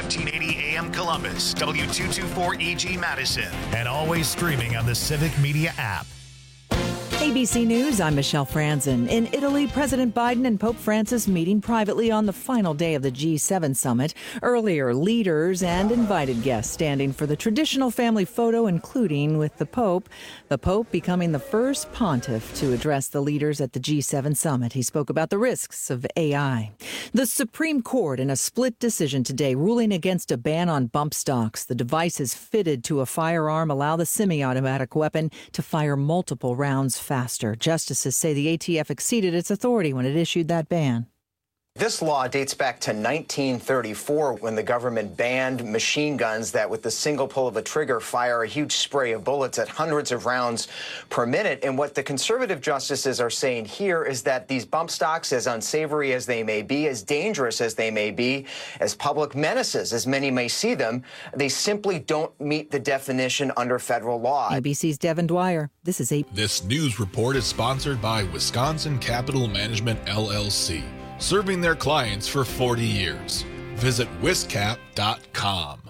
1480 AM Columbus, W224EG Madison, and always streaming on the Civic Media app. ABC News, I'm Michelle Franzen. In Italy, President Biden and Pope Francis meeting privately on the final day of the G7 summit. Earlier, leaders and invited guests standing for the traditional family photo, including with the Pope. The Pope becoming the first pontiff to address the leaders at the G7 summit. He spoke about the risks of AI. The Supreme Court, in a split decision today, ruling against a ban on bump stocks. The devices fitted to a firearm allow the semi-automatic weapon to fire multiple rounds faster. Justices say the ATF exceeded its authority when it issued that ban. This law dates back to 1934 when the government banned machine guns that with the single pull of a trigger fire a huge spray of bullets at hundreds of rounds per minute. And what the conservative justices are saying here is that these bump stocks, as unsavory as they may be, as dangerous as they may be, as public menaces as many may see them, they simply don't meet the definition under federal law. ABC's Devin Dwyer. This is This news report is sponsored by Wisconsin Capital Management, LLC. Serving their clients for 40 years. Visit wiscap.com.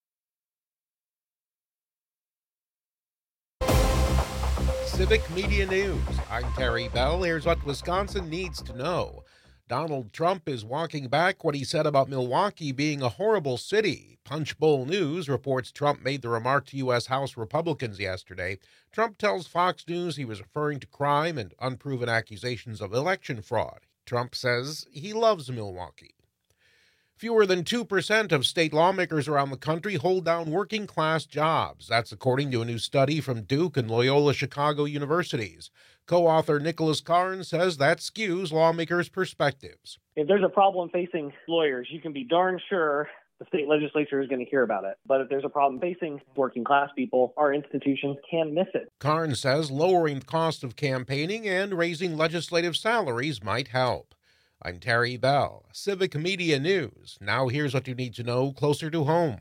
Civic Media News. I'm Terry Bell. Here's what Wisconsin needs to know. Donald Trump is walking back what he said about Milwaukee being a horrible city. Punchbowl News reports Trump made the remark to U.S. House Republicans yesterday. Trump tells Fox News he was referring to crime and unproven accusations of election fraud. Trump says he loves Milwaukee. Fewer than 2% of state lawmakers around the country hold down working-class jobs. That's according to a new study from Duke and Loyola Chicago universities. Co-author Nicholas Karn says that skews lawmakers' perspectives. If there's a problem facing lawyers, you can be darn sure the state legislature is going to hear about it. But if there's a problem facing working class people, our institutions can miss it. Karn says lowering the cost of campaigning and raising legislative salaries might help. I'm Terry Bell, Civic Media News. Now here's what you need to know closer to home.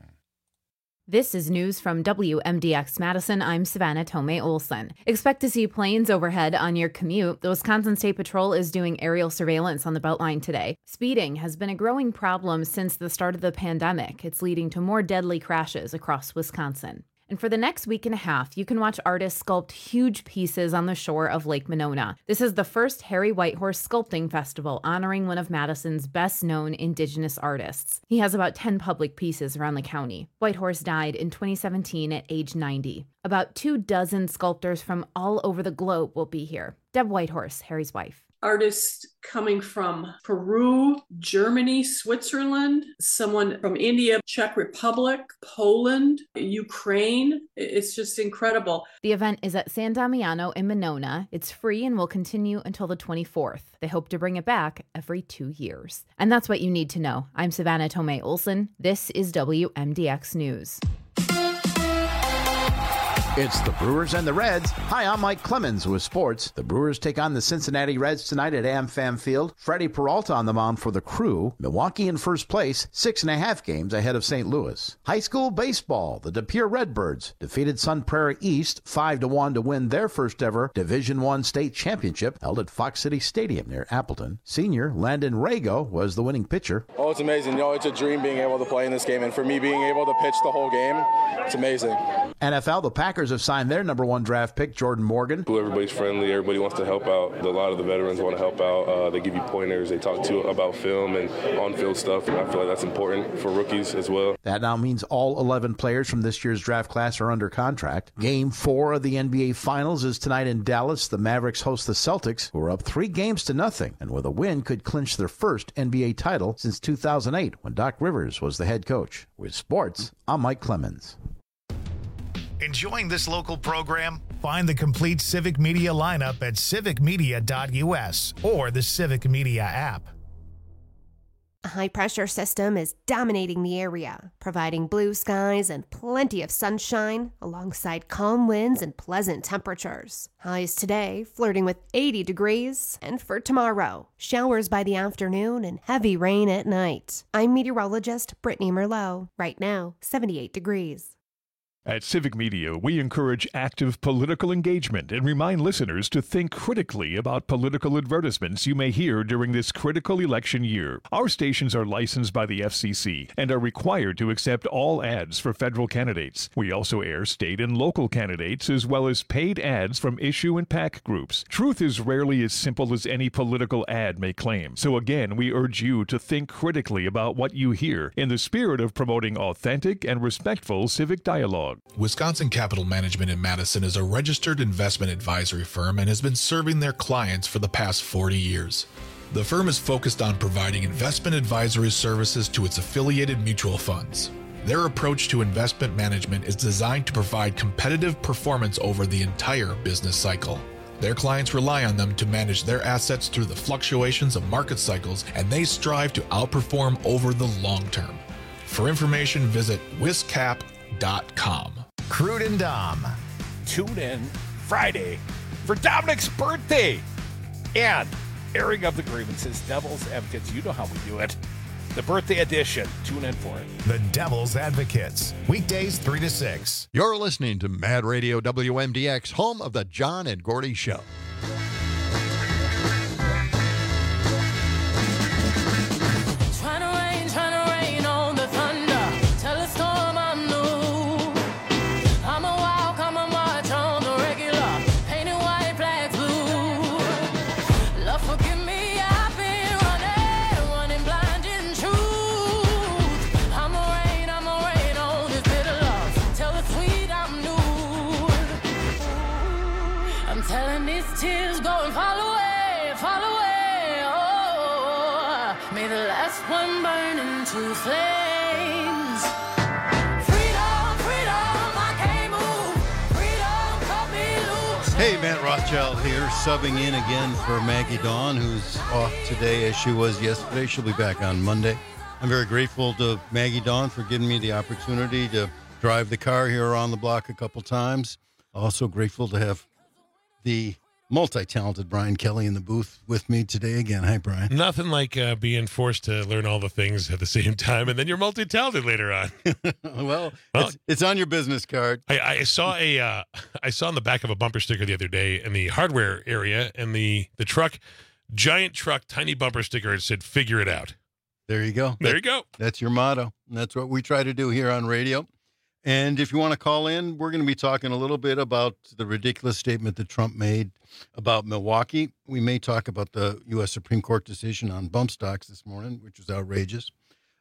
This is news from WMDX Madison. I'm Savannah Tomei Olson. Expect to see planes overhead on your commute. The Wisconsin State Patrol is doing aerial surveillance on the Beltline today. Speeding has been a growing problem since the start of the pandemic. It's leading to more deadly crashes across Wisconsin. And for the next week and a half, you can watch artists sculpt huge pieces on the shore of Lake Monona. This is the first Harry Whitehorse Sculpting Festival, honoring one of Madison's best-known Indigenous artists. He has about 10 public pieces around the county. Whitehorse died in 2017 at age 90. About 24 sculptors from all over the globe will be here. Deb Whitehorse, Harry's wife. Artists coming from Peru, Germany, Switzerland, someone from India, Czech Republic, Poland, Ukraine. It's just incredible. The event is at San Damiano in Monona. It's free and will continue until the 24th. They hope to bring it back every 2 years. And that's what you need to know. I'm Savannah Tomei Olson. This is WMDX News. It's the Brewers and the Reds. Hi, I'm Mike Clemens with sports. The Brewers take on the Cincinnati Reds tonight at AmFam Field. Freddie Peralta on the mound for the Crew. Milwaukee in first place, 6.5 games ahead of St. Louis. High school baseball. The De Pere Redbirds defeated Sun Prairie East 5-1 to win their first ever Division I state championship held at Fox City Stadium near Appleton. Senior Landon Rago was the winning pitcher. Oh, it's amazing. It's a dream being able to play in this game, and for me being able to pitch the whole game, it's amazing. NFL, the Packers have signed their number 1 draft pick, Jordan Morgan. Everybody's friendly. Everybody wants to help out. A lot of the veterans want to help out. They give you pointers. They talk to you about film and on-field stuff. And I feel like that's important for rookies as well. That now means all 11 players from this year's draft class are under contract. Game 4 of the NBA Finals is tonight in Dallas. The Mavericks host the Celtics, who are up 3-0, and with a win could clinch their first NBA title since 2008 when Doc Rivers was the head coach. With sports, I'm Mike Clemens. Enjoying this local program? Find the complete Civic Media lineup at civicmedia.us or the Civic Media app. A high-pressure system is dominating the area, providing blue skies and plenty of sunshine alongside calm winds and pleasant temperatures. Highs today flirting with 80 degrees, and for tomorrow, showers by the afternoon and heavy rain at night. I'm meteorologist Brittany Merlot. Right now, 78 degrees. At Civic Media, we encourage active political engagement and remind listeners to think critically about political advertisements you may hear during this critical election year. Our stations are licensed by the FCC and are required to accept all ads for federal candidates. We also air state and local candidates as well as paid ads from issue and PAC groups. Truth is rarely as simple as any political ad may claim. So again, we urge you to think critically about what you hear in the spirit of promoting authentic and respectful civic dialogue. Wisconsin Capital Management in Madison is a registered investment advisory firm and has been serving their clients for the past 40 years. The firm is focused on providing investment advisory services to its affiliated mutual funds. Their approach to investment management is designed to provide competitive performance over the entire business cycle. Their clients rely on them to manage their assets through the fluctuations of market cycles, and they strive to outperform over the long term. For information, visit wiscap.com. Crude and Dom. Tune in Friday for Dominic's birthday and airing of the grievances. Devil's Advocates, you know how we do it. The birthday edition. Tune in for it. The Devil's Advocates. Weekdays 3 to 6. You're listening to Mad Radio WMDX, home of the John and Gordy Show. Tears go and fall away, oh, may the last one burn into flames. Freedom, freedom, I can't move, freedom, cut me loose. Hey, Matt Rothschild here, subbing in again for Maggie Dawn, who's off today as she was yesterday. She'll be back on Monday. I'm very grateful to Maggie Dawn for giving me the opportunity to drive the car here around the block a couple times. Also grateful to have the multi-talented Brian Kelly in the booth with me today again. Hi, Brian. Nothing like being forced to learn all the things at the same time, and then you're multi-talented later on. well, it's on your business card. I saw I saw on the back of a bumper sticker the other day in the hardware area, and the truck, giant truck, tiny bumper sticker. It said, "Figure it out." There you go. There you go. That's your motto. And that's what we try to do here on radio. And if you want to call in, we're going to be talking a little bit about the ridiculous statement that Trump made about Milwaukee. We may talk about the U.S. Supreme Court decision on bump stocks this morning, which was outrageous.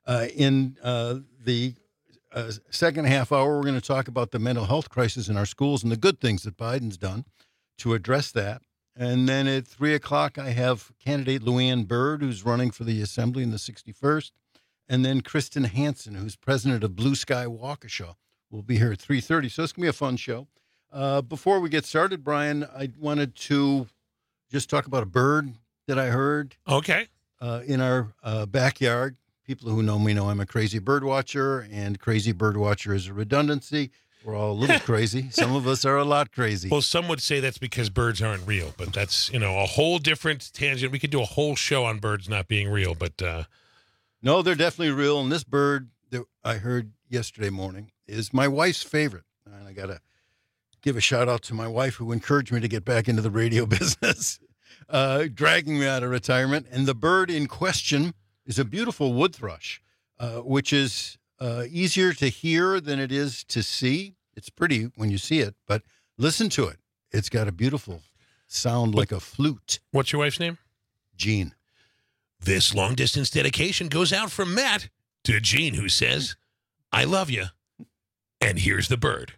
In the second half hour, we're going to talk about the mental health crisis in our schools and the good things that Biden's done to address that. And then at 3 o'clock, I have candidate Luann Byrd, who's running for the Assembly in the 61st, and then Kristen Hansen, who's president of Blue Sky Waukesha. We'll be here at 3:30, so it's going to be a fun show. Before we get started, Brian, I wanted to just talk about a bird that I heard. Okay. In our backyard. People who know me know I'm a crazy bird watcher, and crazy bird watcher is a redundancy. We're all a little crazy. Some of us are a lot crazy. Well, some would say that's because birds aren't real, but that's, a whole different tangent. We could do a whole show on birds not being real, but... No, they're definitely real, and this bird that I heard yesterday morning is my wife's favorite. And I got to give a shout out to my wife who encouraged me to get back into the radio business, dragging me out of retirement. And the bird in question is a beautiful wood thrush, which is easier to hear than it is to see. It's pretty when you see it, but listen to it. It's got a beautiful sound like a flute. What's your wife's name? Jean. This long-distance dedication goes out from Matt to Jean, who says, "I love you." And here's the bird.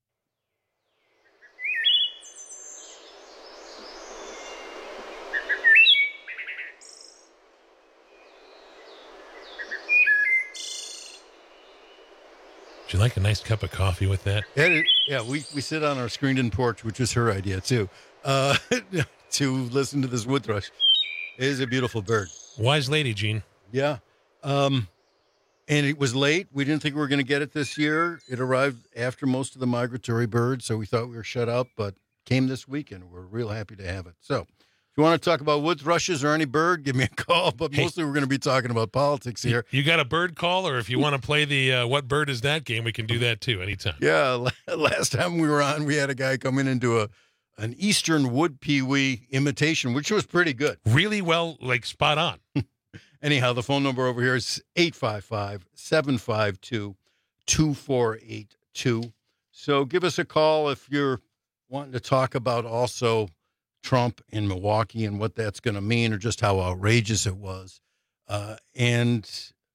Would you like a nice cup of coffee with that? Yeah, we sit on our screened-in porch, which was her idea, too, to listen to this wood thrush. It is a beautiful bird. Wise lady, Jean. Yeah. And it was late. We didn't think we were going to get it this year. It arrived after most of the migratory birds, so we thought we were shut out, but came this weekend. We're real happy to have it. So if you want to talk about wood thrushes or any bird, give me a call. But mostly we're going to be talking about politics here. You got a bird call, or if you want to play the what bird is that game, we can do that too anytime. Yeah, last time we were on, we had a guy come in and do an eastern wood pewee imitation, which was pretty good. Really well, like spot on. Anyhow, the phone number over here is 855-752-2482. So give us a call if you're wanting to talk about also Trump in Milwaukee and what that's going to mean, or just how outrageous it was. And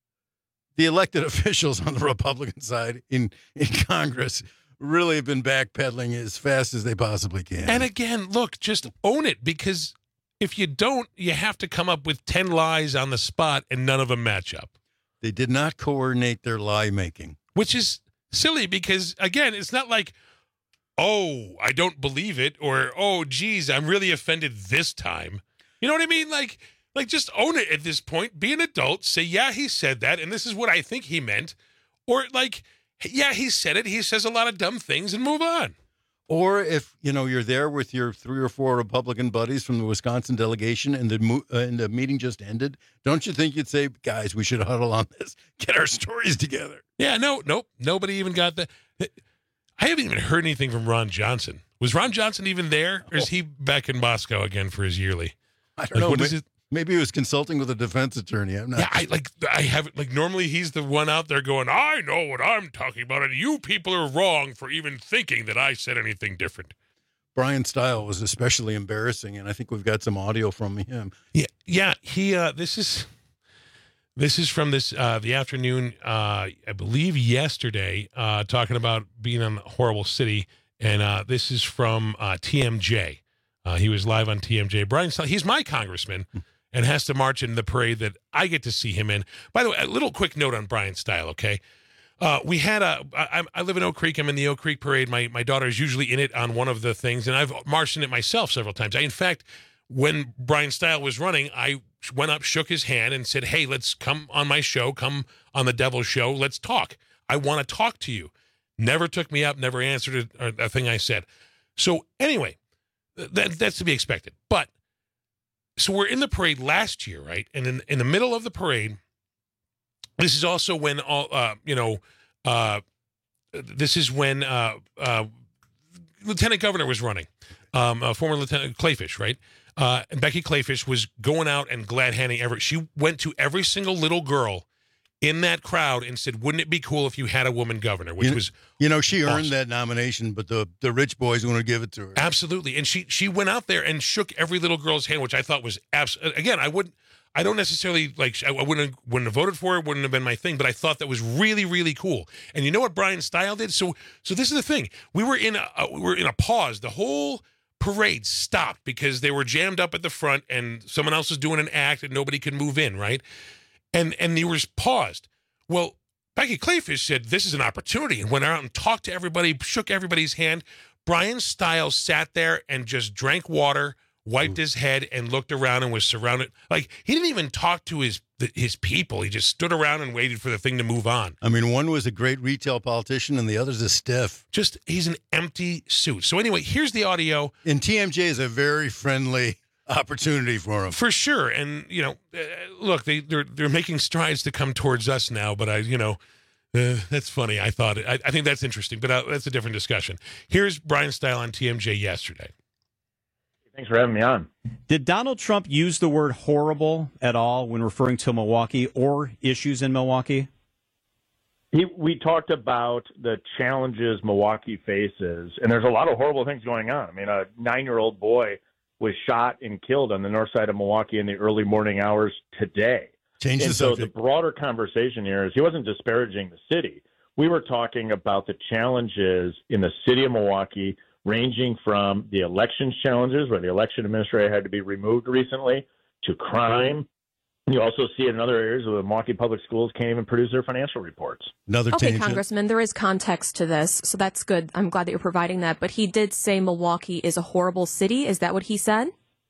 the elected officials on the Republican side in Congress really have been backpedaling as fast as they possibly can. And again, look, just own it, because if you don't, you have to come up with 10 lies on the spot and none of them match up. They did not coordinate their lie making. Which is silly because, again, it's not like, oh, I don't believe it, or, oh, geez, I'm really offended this time. You know what I mean? Like just own it at this point. Be an adult. Say, yeah, he said that, and this is what I think he meant. Or, like, yeah, he said it. He says a lot of dumb things, and move on. Or if, you're there with your 3 or 4 Republican buddies from the Wisconsin delegation and the meeting just ended, don't you think you'd say, guys, we should huddle on this, get our stories together? Yeah, nope. Nobody even got that. I haven't even heard anything from Ron Johnson. Was Ron Johnson even there, or is he back in Moscow again for his yearly? I don't know. What is it? Maybe he was consulting with a defense attorney. I'm not. Yeah, I haven't. Normally he's the one out there going, I know what I'm talking about, and you people are wrong for even thinking that I said anything different. Brian Style was especially embarrassing, and I think we've got some audio from him. Yeah. He. This is from the afternoon. I believe yesterday, talking about being in a horrible city, and this is from TMJ. He was live on TMJ. Brian Style, he's my congressman. And has to march in the parade that I get to see him in. By the way, a little quick note on Brian Style, okay? We had I live in Oak Creek. I'm in the Oak Creek Parade. My daughter is usually in it on one of the things, and I've marched in it myself several times. In fact, when Brian Style was running, I went up, shook his hand, and said, hey, let's come on my show, come on the Devil's Show, let's talk. I want to talk to you. Never took me up, never answered a thing I said. So anyway, that's to be expected. But so we're in the parade last year, right? And in the middle of the parade, this is also when this is when Lieutenant Governor was running, former Lieutenant Clayfish, right? And Becky Clayfish was going out and glad-handing she went to every single little girl in that crowd and said, wouldn't it be cool if you had a woman governor, which was she earned awesome. that nomination, but the rich boys want to give it to her. Absolutely. And she went out there and shook every little girl's hand, which I thought was again, I don't necessarily I wouldn't have voted for it, wouldn't have been my thing, but I thought that was really, really cool. And you know what Brian Style did? So this is the thing. We were in a pause. The whole parade stopped because they were jammed up at the front and someone else was doing an act and nobody could move in, right? And they were paused. Well, Becky Clayfish said, this is an opportunity, and went out and talked to everybody, shook everybody's hand. Brian Stiles sat there and just drank water, wiped his head, and looked around and was surrounded. Like, he didn't even talk to his people. He just stood around and waited for the thing to move on. I mean, one was a great retail politician, and the other's a stiff. He's an empty suit. So anyway, here's the audio. And TMJ is a very friendly opportunity for him, for sure. And look, they're making strides to come towards us now, but that's funny. I think that's interesting, but that's a different discussion. Here's Brian Style on TMJ yesterday. Thanks for having me on. Did Donald Trump use the word horrible at all when referring to Milwaukee or issues in Milwaukee? We talked about the challenges Milwaukee faces, and there's a lot of horrible things going on. I mean, a 9-year-old boy was shot and killed on the north side of Milwaukee in the early morning hours today. So the broader conversation here is he wasn't disparaging the city. We were talking about the challenges in the city of Milwaukee, ranging from the elections challenges, where the election administrator had to be removed recently, to crime. You also see it in other areas where the Milwaukee Public Schools can't even produce their financial reports. Okay, Congressman, there is context to this, so that's good. I'm glad that you're providing that. But he did say Milwaukee is a horrible city. Is that what he said?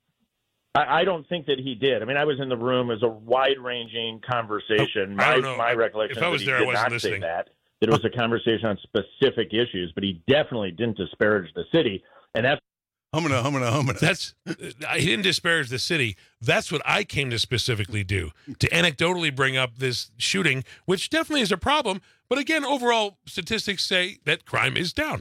I don't think that he did. I mean, I was in the room. It was a wide-ranging conversation. My recollection if I was is there, that he I did wasn't not listening. say that it was a conversation on specific issues, but he definitely didn't disparage the city. And that's Humana. That's he didn't disparage the city. That's what I came to specifically do, to anecdotally bring up this shooting, which definitely is a problem. But again, overall statistics say that crime is down.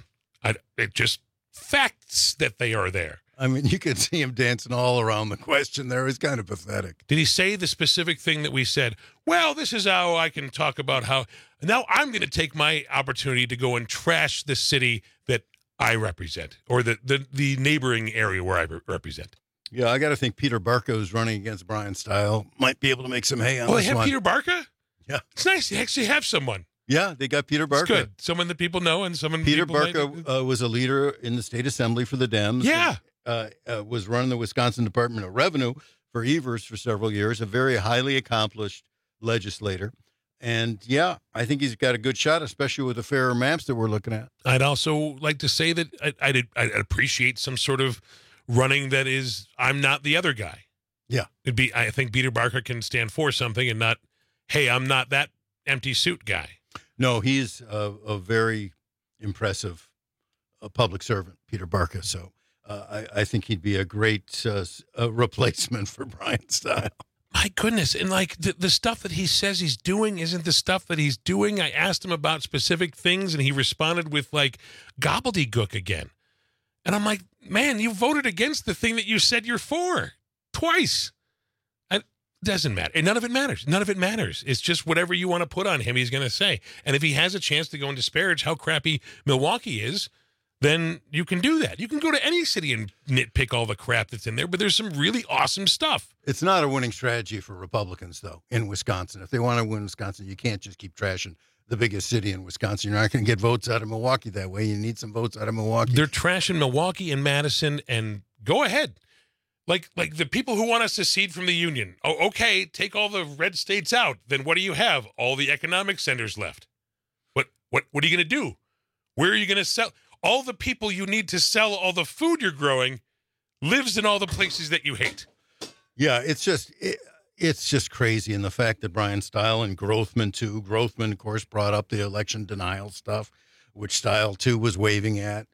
It just facts that they are there. I mean, you could see him dancing all around the question there. It's kind of pathetic. Did he say the specific thing that we said? Well, this is how I can talk about how now I'm going to take my opportunity to go and trash the city that I represent, or the neighboring area where I represent. Yeah, I got to think Peter Barca is running against Brian Stile. Might be able to make some hay on this one. Oh, this they have one. Peter Barca? Yeah. It's nice to actually have someone. Yeah, they got Peter Barca. It's good. Someone that people know and someone Peter people Barca was a leader in the state assembly for the Dems. Yeah. Was running the Wisconsin Department of Revenue for Evers for several years, a very highly accomplished legislator. And, yeah, I think he's got a good shot, especially with the fairer maps that we're looking at. I'd also like to say that I'd appreciate some sort of running that is, I'm not the other guy. Yeah. I think Peter Barca can stand for something and not, hey, I'm not that empty suit guy. No, he's a very impressive public servant, Peter Barca. So I think he'd be a great replacement for Brian Stile. My goodness. And like the stuff that he says he's doing isn't the stuff that he's doing. I asked him about specific things and he responded with like gobbledygook again. And I'm like, man, you voted against the thing that you said you're for twice. It doesn't matter. And none of it matters. None of it matters. It's just whatever you want to put on him, he's going to say. And if he has a chance to go and disparage how crappy Milwaukee is, then you can do that. You can go to any city and nitpick all the crap that's in there, but there's some really awesome stuff. It's not a winning strategy for Republicans, though, in Wisconsin. If they want to win Wisconsin, you can't just keep trashing the biggest city in Wisconsin. You're not going to get votes out of Milwaukee that way. You need some votes out of Milwaukee. They're trashing Milwaukee and Madison, and go ahead. Like the people who want us to secede from the Union. Oh, okay, take all the red states out. Then what do you have? All the economic centers left. What are you going to do? Where are you going to sell? All the people you need to sell all the food you're growing lives in all the places that you hate. Yeah, it's just crazy. And the fact that Brian Stile and Grothman, too. Grothman, of course, brought up the election denial stuff, which Stile, too, was waving at.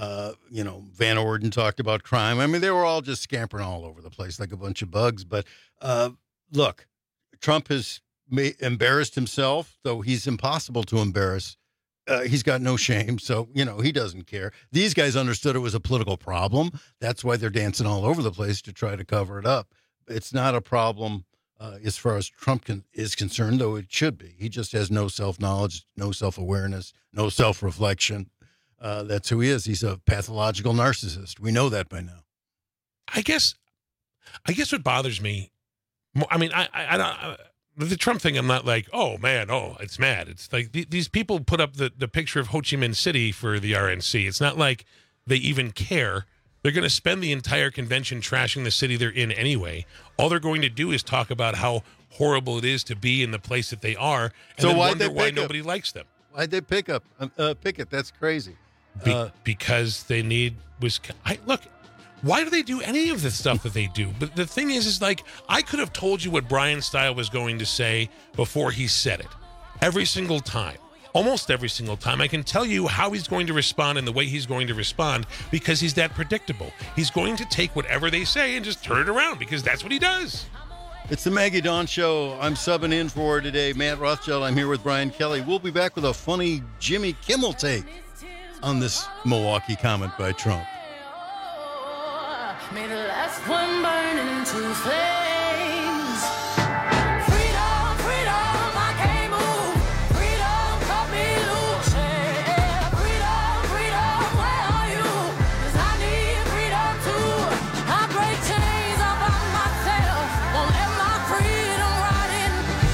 Van Orden talked about crime. I mean, they were all just scampering all over the place like a bunch of bugs. But look, Trump has embarrassed himself, though he's impossible to embarrass. He's got no shame, so, he doesn't care. These guys understood it was a political problem. That's why they're dancing all over the place to try to cover it up. It's not a problem as far as Trump is concerned, though it should be. He just has no self-knowledge, no self-awareness, no self-reflection. That's who he is. He's a pathological narcissist. We know that by now. I guess what bothers me, I mean, I don't... The Trump thing, I'm not like, oh, man, it's mad. It's like these people put up the picture of Ho Chi Minh City for the RNC. It's not like they even care. They're going to spend the entire convention trashing the city they're in anyway. All they're going to do is talk about how horrible it is to be in the place that they are, and so then wonder why nobody likes them. Why'd they pick it? That's crazy. Because they need Wisconsin. Look, why do they do any of the stuff that they do? But the thing is like, I could have told you what Brian Stile was going to say before he said it. Every single time. Almost every single time. I can tell you how he's going to respond and the way he's going to respond because he's that predictable. He's going to take whatever they say and just turn it around because that's what he does. It's the Maggie Dawn Show. I'm subbing in for today. Matt Rothschild. I'm here with Brian Kelly. We'll be back with a funny Jimmy Kimmel take on this Milwaukee comment by Trump. May the last one burn into flames. Freedom, freedom, I can't move. Freedom, cut me loose. Yeah. Freedom, freedom, where are you? 'Cause I need freedom too. I break chains up on myself. Won't let my freedom rot in.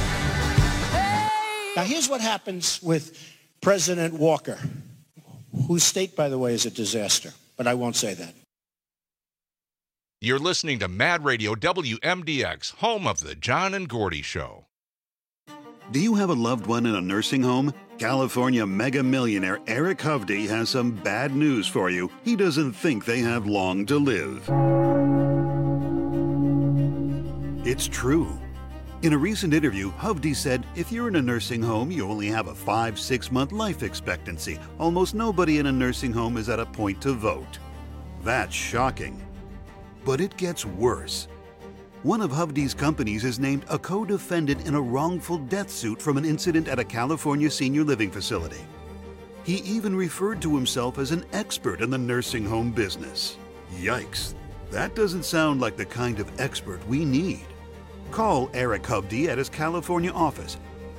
Hey. Now here's what happens with President Walker, whose state, by the way, is a disaster, but I won't say that. You're listening to Mad Radio WMDX, home of the John and Gordy Show. Do you have a loved one in a nursing home? California mega millionaire Eric Hovde has some bad news for you. He doesn't think they have long to live. It's true. In a recent interview, Hovde said, if you're in a nursing home, you only have a 5-6 month life expectancy. Almost nobody in a nursing home is at a point to vote. That's shocking. But it gets worse. One of Hovde's companies is named a co-defendant in a wrongful death suit from an incident at a California senior living facility. He even referred to himself as an expert in the nursing home business. Yikes. That doesn't sound like the kind of expert we need. Call Eric Hovde at his California office,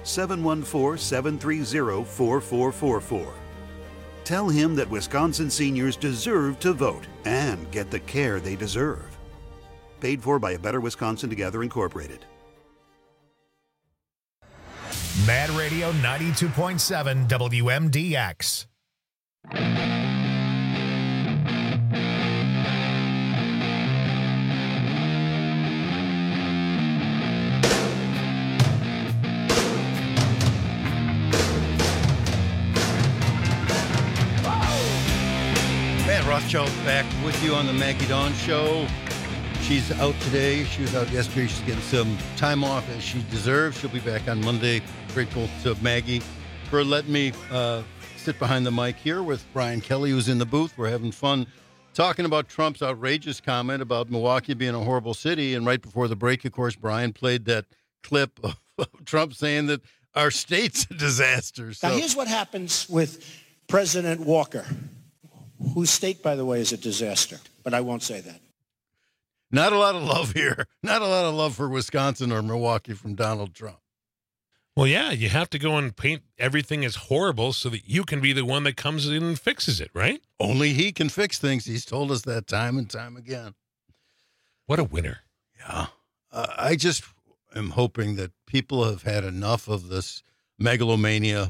714-730-4444. Tell him that Wisconsin seniors deserve to vote and get the care they deserve. Paid for by A Better Wisconsin Together, Incorporated. Mad Radio 92.7 WMDX. Matt Rothschild back with you on the Maggie Dawn Show. She's out today. She was out yesterday. She's getting some time off as she deserves. She'll be back on Monday. Grateful to Maggie for letting me sit behind the mic here with Brian Kelly, who's in the booth. We're having fun talking about Trump's outrageous comment about Milwaukee being a horrible city. And right before the break, of course, Brian played that clip of Trump saying that our state's a disaster. So. Now, here's what happens with President Walker, whose state, by the way, is a disaster, but I won't say that. Not a lot of love here. Not a lot of love for Wisconsin or Milwaukee from Donald Trump. Well, yeah, you have to go and paint everything as horrible so that you can be the one that comes in and fixes it, right? Only he can fix things. He's told us that time and time again. What a winner. Yeah. I just am hoping that people have had enough of this megalomania,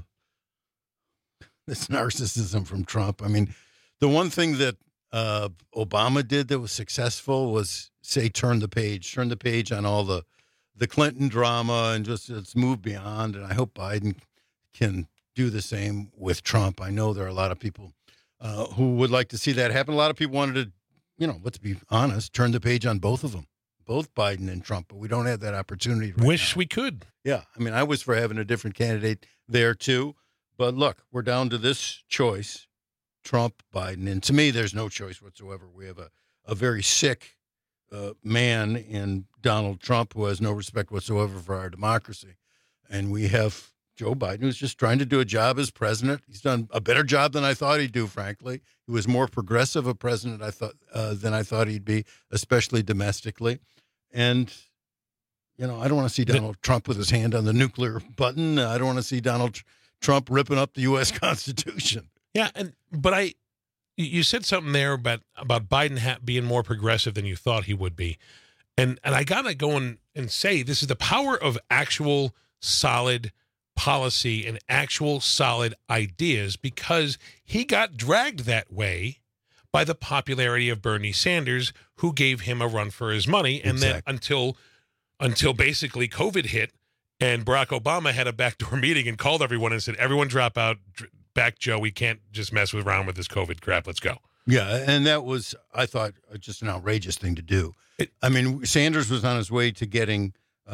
this narcissism from Trump. I mean, the one thing that Obama did that was successful was say turn the page on all the Clinton drama and just let's move beyond. And I hope Biden can do the same with Trump. I know there are a lot of people who would like to see that happen. A lot of people wanted to, let's be honest, turn the page on both of them, both Biden and Trump, but we don't have that opportunity right Wish now. we could. Yeah. I mean, I was for having a different candidate there too, but look, we're down to this choice. Trump, Biden, and to me, there's no choice whatsoever. We have a very sick man in Donald Trump who has no respect whatsoever for our democracy. And we have Joe Biden, who's just trying to do a job as president. He's done a better job than I thought he'd do, frankly. He was more progressive a president than I thought he'd be, especially domestically. And, I don't want to see Donald Trump with his hand on the nuclear button. I don't want to see Donald Trump ripping up the U.S. Constitution. Yeah, but you said something there about Biden being more progressive than you thought he would be, and I gotta go and say this is the power of actual solid policy and actual solid ideas, because he got dragged that way by the popularity of Bernie Sanders, who gave him a run for his money, and then until basically COVID hit and Barack Obama had a backdoor meeting and called everyone and said, "Everyone drop out." Back, Joe, we can't just mess around with this COVID crap. Let's go. Yeah, and that was, I thought, just an outrageous thing to do. Sanders was on his way to getting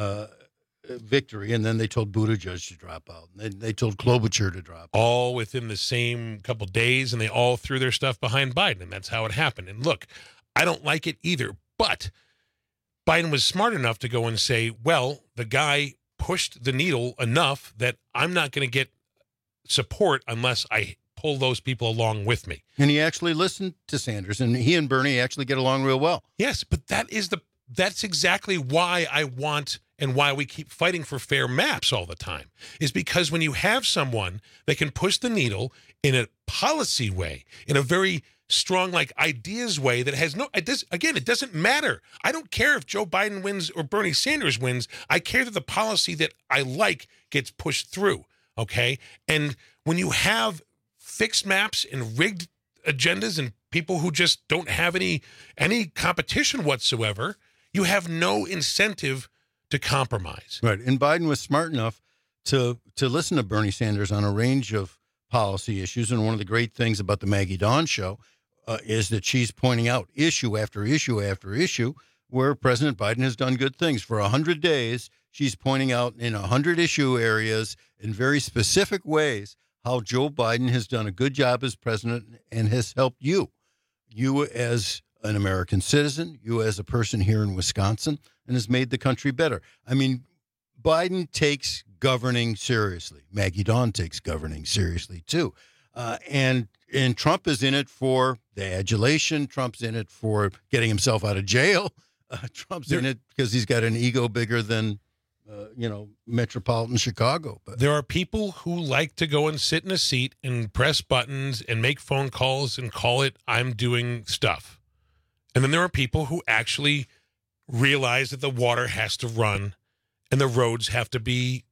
victory, and then they told Buttigieg to drop out. And they told Klobuchar to drop out. All within the same couple days, and they all threw their stuff behind Biden, and that's how it happened. And look, I don't like it either, but Biden was smart enough to go and say, well, the guy pushed the needle enough that I'm not going to get support unless I pull those people along with me. And he actually listened to Sanders, and he and Bernie actually get along real well. Yes, but that's exactly why I want and why we keep fighting for fair maps all the time, is because when you have someone that can push the needle in a policy way, in a very strong, ideas way that has it doesn't matter. I don't care if Joe Biden wins or Bernie Sanders wins. I care that the policy that I like gets pushed through. Okay. And when you have fixed maps and rigged agendas and people who just don't have any competition whatsoever, you have no incentive to compromise. Right. And Biden was smart enough to listen to Bernie Sanders on a range of policy issues. And one of the great things about the Maggie Dawn Show is that she's pointing out issue after issue after issue where President Biden has done good things. For 100 days, she's pointing out in 100 issue areas in very specific ways how Joe Biden has done a good job as president and has helped you you as an American citizen, you as a person here in Wisconsin, and has made the country better. I mean, Biden takes governing seriously. Maggie Dawn takes governing seriously, too. And Trump is in it for the adulation. Trump's in it for getting himself out of jail. Trump's in it because he's got an ego bigger than, metropolitan Chicago. But there are people who like to go and sit in a seat and press buttons and make phone calls and call it, I'm doing stuff. And then there are people who actually realize that the water has to run and the roads have to be,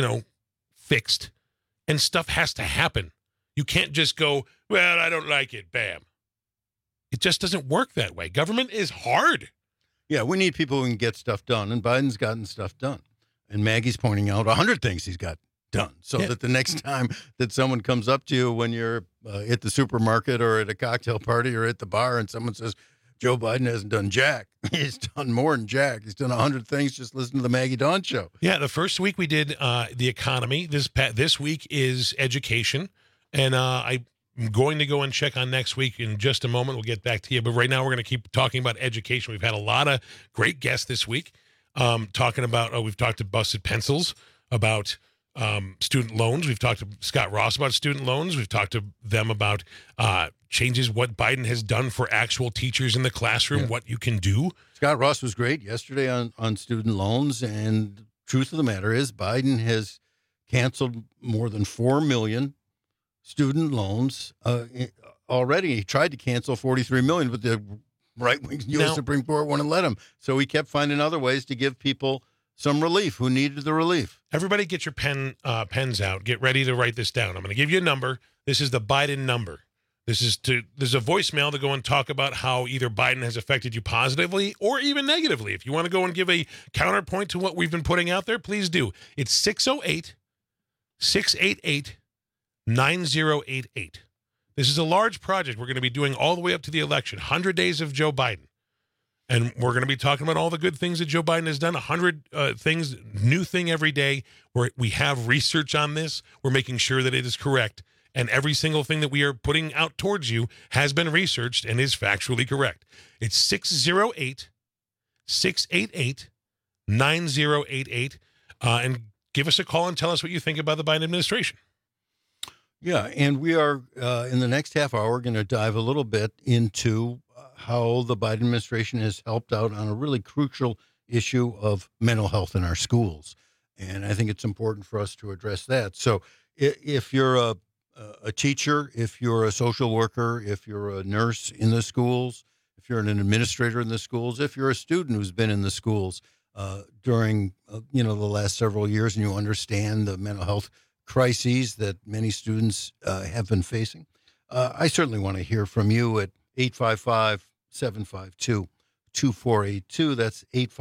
fixed and stuff has to happen. You can't just go, well, I don't like it, bam. It just doesn't work that way. Government is hard. Yeah, we need people who can get stuff done, and Biden's gotten stuff done. And Maggie's pointing out 100 things he's got done so that the next time that someone comes up to you when you're at the supermarket or at a cocktail party or at the bar and someone says, Joe Biden hasn't done jack. He's done more than jack. He's done 100 things. Just listen to the Maggie Dawn show. Yeah, the first week we did the economy. This week is education. And I'm going to go and check on next week in just a moment. We'll get back to you. But right now we're going to keep talking about education. We've had a lot of great guests this week talking about, we've talked to Busted Pencils about student loans. We've talked to Scott Ross about student loans. We've talked to them about changes, what Biden has done for actual teachers in the classroom, what you can do. Scott Ross was great yesterday on student loans. And the truth of the matter is Biden has canceled more than 4 million student loans already. He tried to cancel 43 million, but the right-wing U.S. Supreme Court wouldn't let him. So he kept finding other ways to give people some relief who needed the relief. Everybody get your pens out. Get ready to write this down. I'm going to give you a number. This is the Biden number. There's a voicemail to go and talk about how either Biden has affected you positively or even negatively. If you want to go and give a counterpoint to what we've been putting out there, please do. It's 608-688-9088. This is a large project we're going to be doing all the way up to the election, 100 days of Joe Biden. And we're going to be talking about all the good things that Joe Biden has done, 100 things, new thing every day. We have research on this. We're making sure that it is correct. And every single thing that we are putting out towards you has been researched and is factually correct. It's 608-688-9088. And give us a call and tell us what you think about the Biden administration. Yeah, and we are, in the next half hour, going to dive a little bit into how the Biden administration has helped out on a really crucial issue of mental health in our schools. And I think it's important for us to address that. So if you're a teacher, if you're a social worker, if you're a nurse in the schools, if you're an administrator in the schools, if you're a student who's been in the schools during, the last several years and you understand the mental health crises that many students have been facing, I certainly want to hear from you at 855-752-2482. That's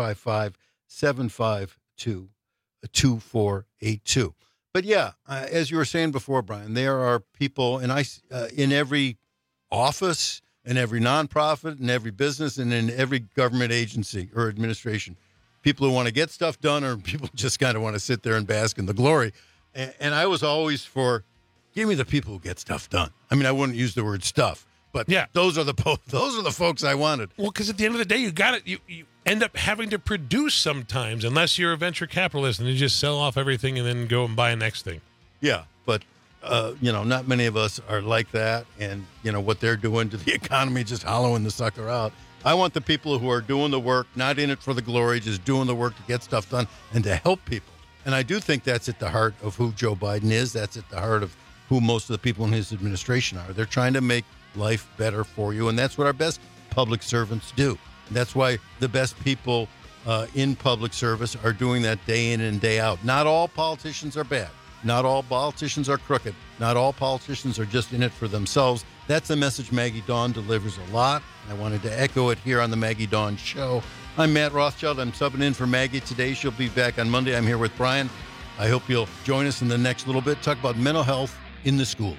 855-752-2482. But yeah, as you were saying before, Brian, there are people in every office, in every nonprofit, in every business, and in every government agency or administration, people who want to get stuff done or people just kind of want to sit there and bask in the glory. And I was always for, give me the people who get stuff done. I mean, I wouldn't use the word stuff, but those are the folks I wanted. Well, because at the end of the day, you end up having to produce sometimes, unless you're a venture capitalist and you just sell off everything and then go and buy a next thing. Yeah, but not many of us are like that, and what they're doing to the economy, just hollowing the sucker out. I want the people who are doing the work, not in it for the glory, just doing the work to get stuff done and to help people. And I do think that's at the heart of who Joe Biden is. That's at the heart of who most of the people in his administration are. They're trying to make life better for you, and that's what our best public servants do. That's why the best people in public service are doing that day in and day out. Not all politicians are bad. Not all politicians are crooked. Not all politicians are just in it for themselves. That's a message Maggie Dawn delivers a lot. I wanted to echo it here on the Maggie Dawn Show. I'm Matt Rothschild. I'm subbing in for Maggie today. She'll be back on Monday. I'm here with Brian. I hope you'll join us in the next little bit. Talk about mental health in the schools.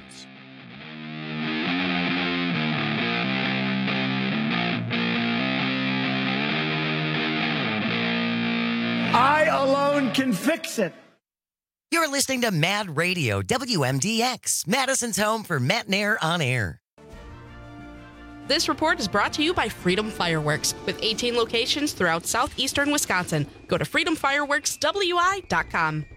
I alone can fix it. You're listening to Mad Radio, WMDX, Madison's home for Matt Nair on air. This report is brought to you by Freedom Fireworks, with 18 locations throughout southeastern Wisconsin. Go to freedomfireworkswi.com.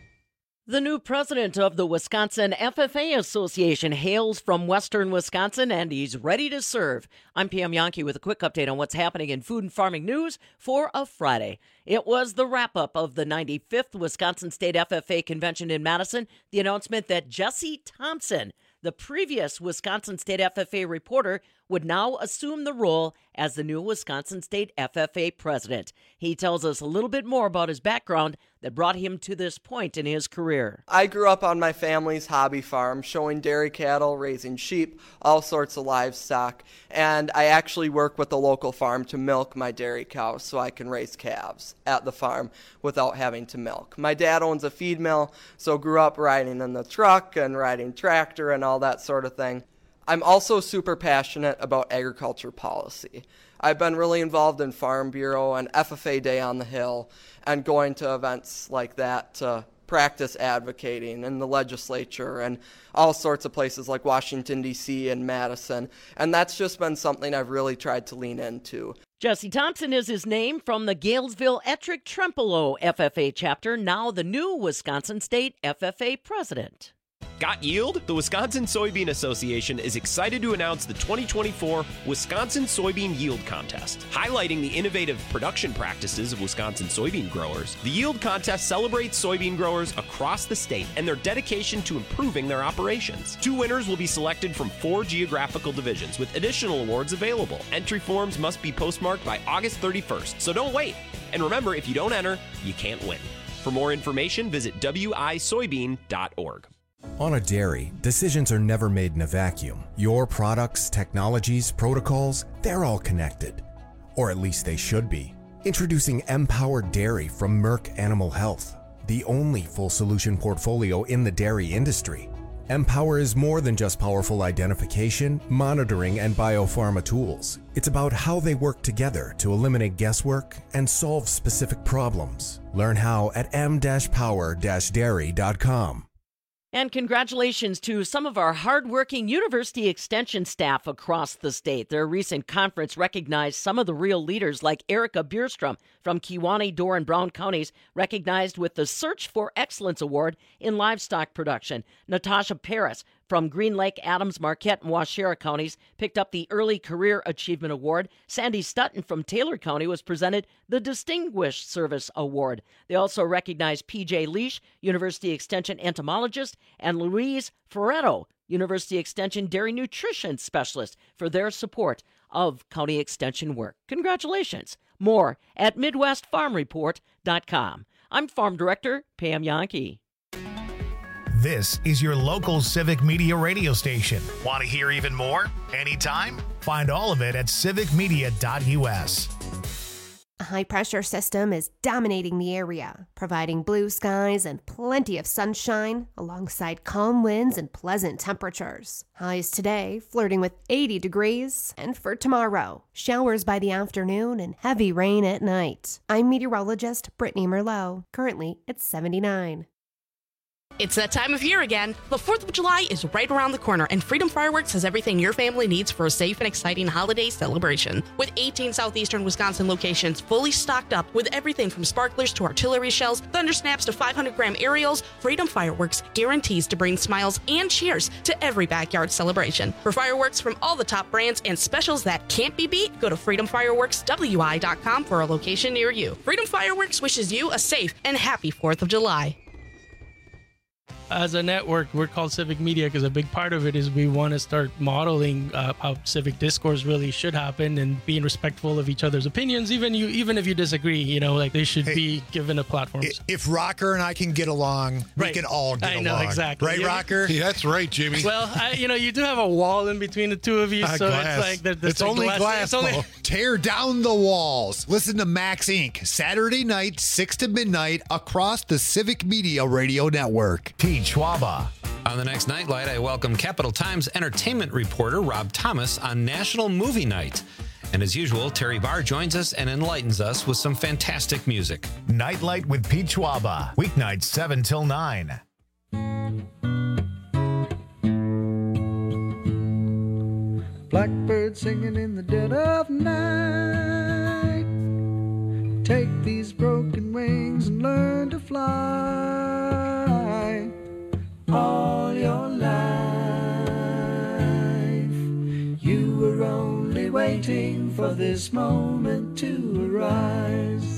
The new president of the Wisconsin FFA Association hails from western Wisconsin, and he's ready to serve. I'm Pam Yankee with a quick update on what's happening in food and farming news for a Friday. It was the wrap-up of the 95th Wisconsin State FFA Convention in Madison, the announcement that Jesse Thompson, the previous Wisconsin State FFA reporter, would now assume the role as the new Wisconsin State FFA president. He tells us a little bit more about his background that brought him to this point in his career. I grew up on my family's hobby farm, showing dairy cattle, raising sheep, all sorts of livestock, and I actually work with the local farm to milk my dairy cows so I can raise calves at the farm without having to milk. My dad owns a feed mill, so grew up riding in the truck and riding tractor and all that sort of thing. I'm also super passionate about agriculture policy. I've been really involved in Farm Bureau and FFA Day on the Hill and going to events like that to practice advocating in the legislature and all sorts of places like Washington, D.C. and Madison. And that's just been something I've really tried to lean into. Jesse Thompson is his name, from the Galesville-Ettrick-Trempealeau FFA chapter, now the new Wisconsin State FFA president. Got yield? The Wisconsin Soybean Association is excited to announce the 2024 Wisconsin Soybean Yield Contest. Highlighting the innovative production practices of Wisconsin soybean growers, the Yield Contest celebrates soybean growers across the state and their dedication to improving their operations. 2 winners will be selected from 4 geographical divisions, with additional awards available. Entry forms must be postmarked by August 31st, so don't wait. And remember, if you don't enter, you can't win. For more information, visit wisoybean.org. On a dairy, decisions are never made in a vacuum. Your products, technologies, protocols, they're all connected. Or at least they should be. Introducing Empowered Dairy from Merck Animal Health, the only full solution portfolio in the dairy industry. Empower is more than just powerful identification, monitoring, and biopharma tools. It's about how they work together to eliminate guesswork and solve specific problems. Learn how at m-power-dairy.com. And congratulations to some of our hardworking University Extension staff across the state. Their recent conference recognized some of the real leaders, like Erica Bierstrom from Kewaunee, Door, and Brown counties, recognized with the Search for Excellence Award in livestock production. Natasha Paris from Green Lake, Adams, Marquette, and Waushara counties picked up the Early Career Achievement Award. Sandy Stutton from Taylor County was presented the Distinguished Service Award. They also recognized P.J. Leash, University Extension entomologist, and Louise Ferretto, University Extension Dairy Nutrition Specialist, for their support of county extension work. Congratulations. More at MidwestFarmReport.com. I'm Farm Director Pam Yankee. This is your local Civic Media radio station. Want to hear even more? Anytime? Find all of it at civicmedia.us. A high-pressure system is dominating the area, providing blue skies and plenty of sunshine, alongside calm winds and pleasant temperatures. Highs today flirting with 80 degrees, and for tomorrow, showers by the afternoon and heavy rain at night. I'm meteorologist Brittany Merlot. Currently, it's 79. It's that time of year again. The 4th of July is right around the corner, and Freedom Fireworks has everything your family needs for a safe and exciting holiday celebration. With 18 southeastern Wisconsin locations fully stocked up with everything from sparklers to artillery shells, thunder snaps to 500-gram aerials, Freedom Fireworks guarantees to bring smiles and cheers to every backyard celebration. For fireworks from all the top brands and specials that can't be beat, go to freedomfireworkswi.com for a location near you. Freedom Fireworks wishes you a safe and happy 4th of July. As a network, we're called Civic Media because a big part of it is we want to start modeling how civic discourse really should happen and being respectful of each other's opinions, even if you disagree. Like they should be given a platform. If Rocker and I can get along, we can all get along. I know, exactly. Right, Rocker? Yeah, that's right, Jimmy. Well, you do have a wall in between the two of you, so glass. It's like it's only glass. Tear down the walls. Listen to Max Inc. Saturday night, 6 to midnight, across the Civic Media Radio Network. Schwaba. On the next Nightlight, I welcome Capital Times entertainment reporter Rob Thomas on National Movie Night. And as usual, Terry Barr joins us and enlightens us with some fantastic music. Nightlight with Pete Schwaba. Weeknights 7 till 9. Blackbird singing in the dead of night. Take these broken wings and learn to fly. All your life, you were only waiting for this moment to arise.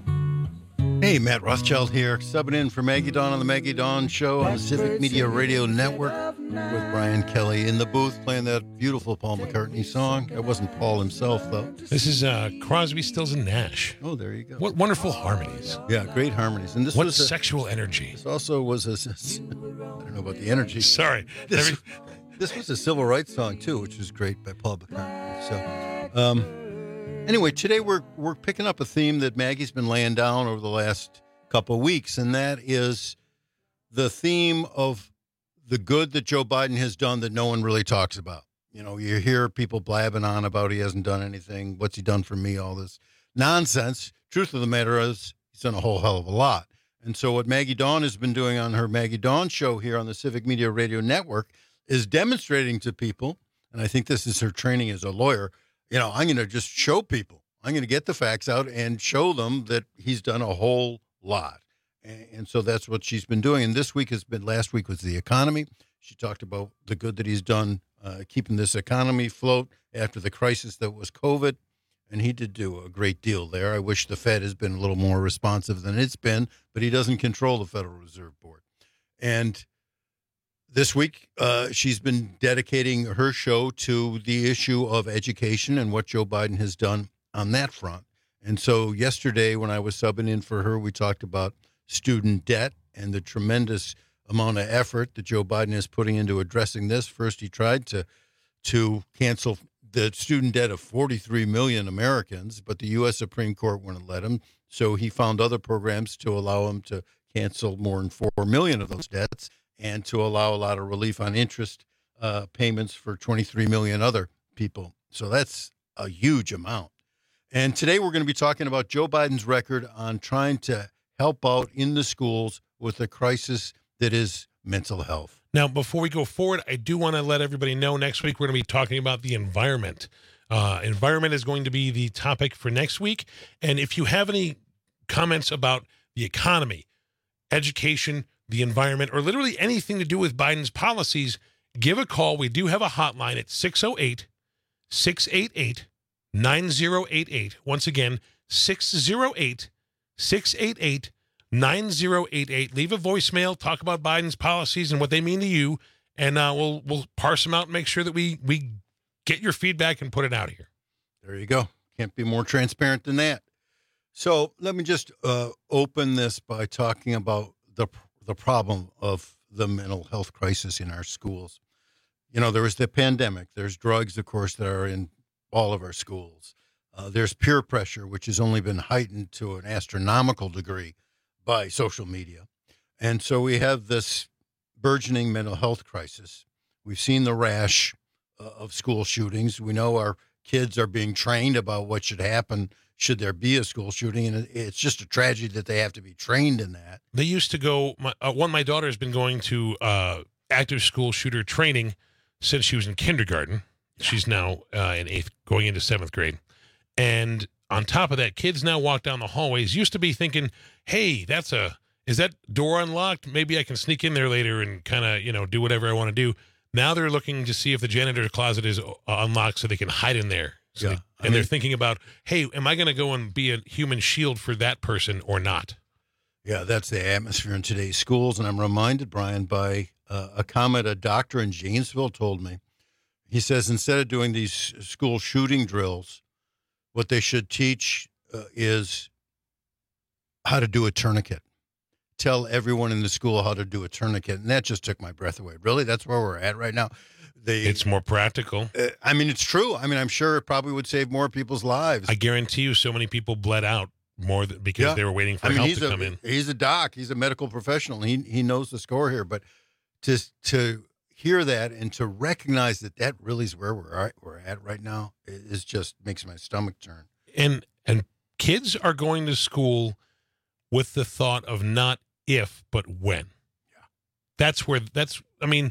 Hey, Matt Rothschild here, subbing in for Maggie Dawn on the Maggie Dawn Show on the Civic Media Radio Network with Brian Kelly in the booth playing that beautiful Paul McCartney song. It wasn't Paul himself, though. This is Crosby, Stills, and Nash. Oh, there you go. What wonderful harmonies. Yeah, great harmonies. And this what was sexual energy. This also was I don't know about the energy. Sorry. This was a civil rights song, too, which was great by Paul McCartney. So, anyway, today we're picking up a theme that Maggie's been laying down over the last couple of weeks, and that is the theme of the good that Joe Biden has done that no one really talks about. You know, you hear people blabbing on about he hasn't done anything, what's he done for me, all this nonsense. Truth of the matter is he's done a whole hell of a lot. And so what Maggie Dawn has been doing on her Maggie Dawn Show here on the Civic Media Radio Network is demonstrating to people, and I think this is her training as a lawyer, you know, I'm going to just show people. I'm going to get the facts out and show them that he's done a whole lot. And so that's what she's been doing. And last week was the economy. She talked about the good that he's done keeping this economy afloat after the crisis that was COVID. And he did do a great deal there. I wish the Fed has been a little more responsive than it's been, but he doesn't control the Federal Reserve Board. And this week, she's been dedicating her show to the issue of education and what Joe Biden has done on that front. And so yesterday, when I was subbing in for her, we talked about student debt and the tremendous amount of effort that Joe Biden is putting into addressing this. First, he tried to cancel the student debt of 43 million Americans, but the U.S. Supreme Court wouldn't let him. So he found other programs to allow him to cancel more than 4 million of those debts, and to allow a lot of relief on interest payments for 23 million other people. So that's a huge amount. And today we're going to be talking about Joe Biden's record on trying to help out in the schools with a crisis that is mental health. Now, before we go forward, I do want to let everybody know next week we're going to be talking about the environment. Environment is going to be the topic for next week. And if you have any comments about the economy, education, the environment, or literally anything to do with Biden's policies, give a call. We do have a hotline at 608-688-9088. Once again, 608-688-9088. Leave a voicemail, talk about Biden's policies and what they mean to you, and we'll parse them out and make sure that we get your feedback and put it out here. There you go. Can't be more transparent than that. So let me just open this by talking about the problem of the mental health crisis in our schools. You know, there was the pandemic. There's drugs, of course, that are in all of our schools. There's peer pressure, which has only been heightened to an astronomical degree by social media. And so we have this burgeoning mental health crisis. We've seen the rash of school shootings. We know our kids are being trained about what should happen should there be a school shooting, and it's just a tragedy that they have to be trained in that. They used to go, my daughter has been going to active school shooter training since she was in kindergarten. She's now in 8th, going into 7th grade. And on top of that, kids now walk down the hallways. Used to be thinking, hey, is that door unlocked? Maybe I can sneak in there later and kind of, do whatever I want to do. Now they're looking to see if the janitor's closet is unlocked so they can hide in there. So they're thinking about, hey, am I going to go and be a human shield for that person or not? Yeah, that's the atmosphere in today's schools. And I'm reminded, Brian, by a comment a doctor in Janesville told me. He says instead of doing these school shooting drills, what they should teach is how to do a tourniquet. Tell everyone in the school how to do a tourniquet. And that just took my breath away. Really? That's where we're at right now? It's more practical. It's true. I'm sure it probably would save more people's lives. I guarantee you so many people bled out more because they were waiting for help to come in. He's a doc. He's a medical professional. He knows the score here. But to hear that and to recognize that really is where we're at right now is just makes my stomach turn. And kids are going to school with the thought of not if, but when. Yeah.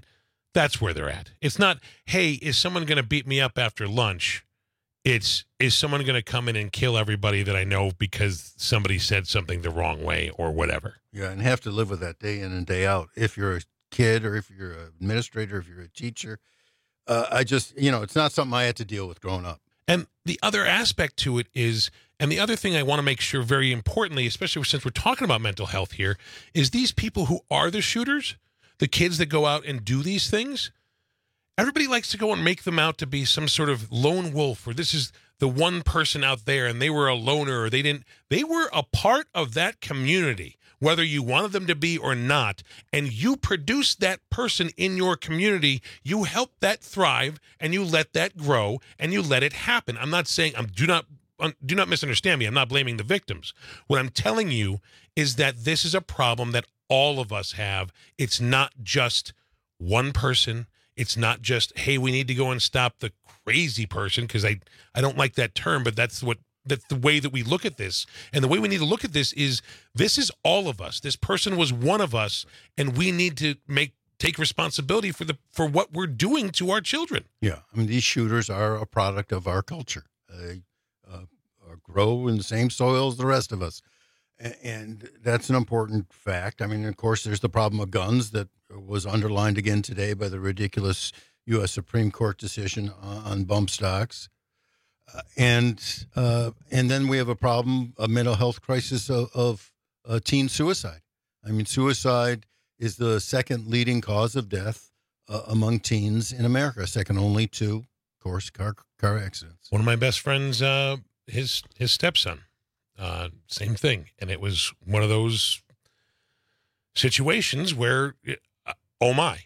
That's where they're at. It's not, hey, is someone going to beat me up after lunch? It's, is someone going to come in and kill everybody that I know because somebody said something the wrong way or whatever? Yeah, and have to live with that day in and day out. If you're a kid or if you're an administrator, if you're a teacher, it's not something I had to deal with growing up. And the other aspect to it is, and the other thing I want to make sure very importantly, especially since we're talking about mental health here, is these people who are the shooters, the kids that go out and do these things, everybody likes to go and make them out to be some sort of lone wolf, or this is the one person out there and they were a loner, or they were a part of that community, whether you wanted them to be or not, and you produced that person in your community. You help that thrive, and you let that grow, and you let it happen. I'm not saying, do not misunderstand me. I'm not blaming the victims. What I'm telling you is that this is a problem that all of us have. It's not just one person. It's not just, hey, we need to go and stop the crazy person, because I don't like that term, but that's the way that we look at this. And the way we need to look at this is all of us. This person was one of us, and we need to take responsibility for what we're doing to our children. Yeah, I mean, these shooters are a product of our culture. They grow in the same soil as the rest of us. And that's an important fact. I mean, of course, there's the problem of guns that was underlined again today by the ridiculous U.S. Supreme Court decision on bump stocks. And then we have a mental health crisis of teen suicide. I mean, suicide is the second leading cause of death among teens in America, second only to, of course, car accidents. One of my best friends, his stepson, same thing. And it was one of those situations where, oh my,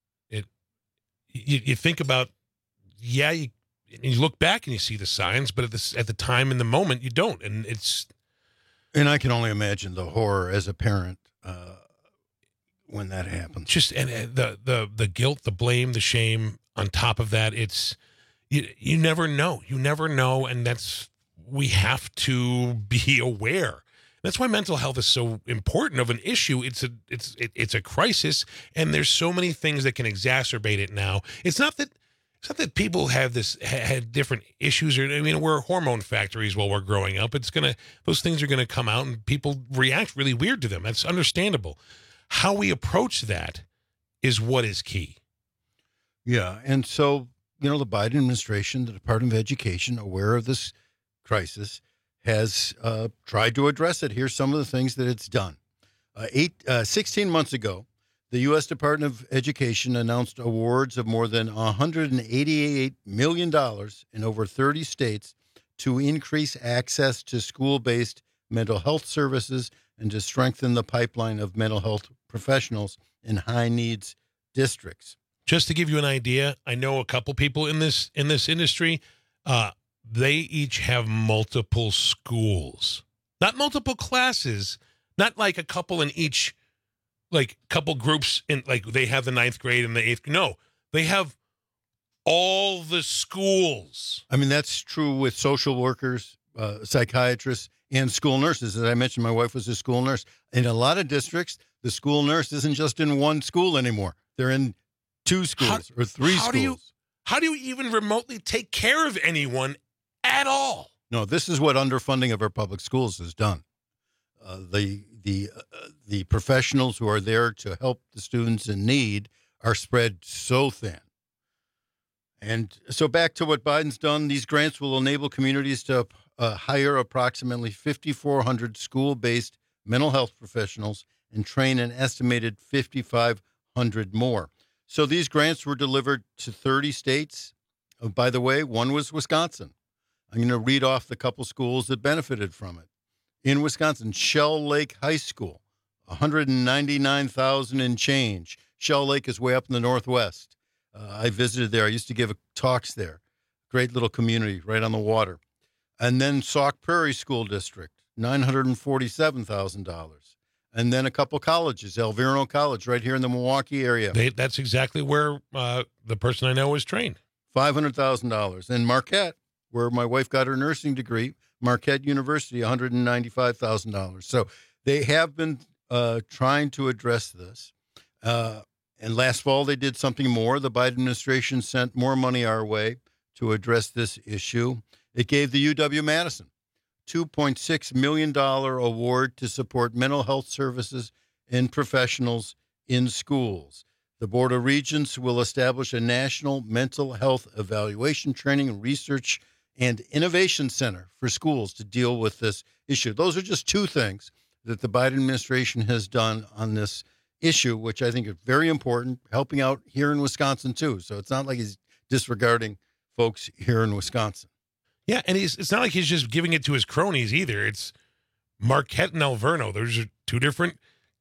you think about, yeah, you look back and you see the signs, but at the time in the moment you don't, and I can only imagine the horror as a parent when that happens. Just and the guilt, the blame, the shame on top of that. It's you never know, and we have to be aware. That's why mental health is so important of an issue. It's a crisis, and there's so many things that can exacerbate it now. It's not that people had different issues, or I mean, we're hormone factories while we're growing up. Those things are gonna come out, and people react really weird to them. That's understandable. How we approach that is what is key. Yeah, and so the Biden administration, the Department of Education, aware of this crisis, has tried to address it. Here's some of the things that it's done. 16 months ago, the U.S. Department of Education announced awards of more than $188 million in over 30 states to increase access to school-based mental health services and to strengthen the pipeline of mental health professionals in high-needs districts. Just to give you an idea, I know a couple people in this industry. They each have multiple schools, not multiple classes, not like a couple in each, like couple groups in, like they have the 9th grade and the 8th. No, they have all the schools. I mean, that's true with social workers, psychiatrists, and school nurses. As I mentioned, my wife was a school nurse. In a lot of districts, the school nurse isn't just in one school anymore. They're in 2 schools or 3 schools. How do you even remotely take care of anyone at all? No, this is what underfunding of our public schools has done. The professionals who are there to help the students in need are spread so thin. And so back to what Biden's done, these grants will enable communities to hire approximately 5,400 school-based mental health professionals and train an estimated 5,500 more. So these grants were delivered to 30 states. By the way, one was Wisconsin. I'm going to read off the couple schools that benefited from it. In Wisconsin, Shell Lake High School, $199,000 and change. Shell Lake is way up in the Northwest. I visited there. I used to give talks there. Great little community right on the water. And then Sauk Prairie School District, $947,000. And then a couple colleges, El Verno College right here in the Milwaukee area. That's exactly where the person I know was trained. $500,000. And Marquette, where my wife got her nursing degree, Marquette University, $195,000. So they have been trying to address this. And last fall, they did something more. The Biden administration sent more money our way to address this issue. It gave the UW-Madison $2.6 million award to support mental health services and professionals in schools. The Board of Regents will establish a national mental health evaluation, training, research, and innovation center for schools to deal with this issue. Those are just two things that the Biden administration has done on this issue, which I think is very important, helping out here in Wisconsin, too. So it's not like he's disregarding folks here in Wisconsin. Yeah, and it's not like he's just giving it to his cronies either. It's Marquette and Alverno. Those are two different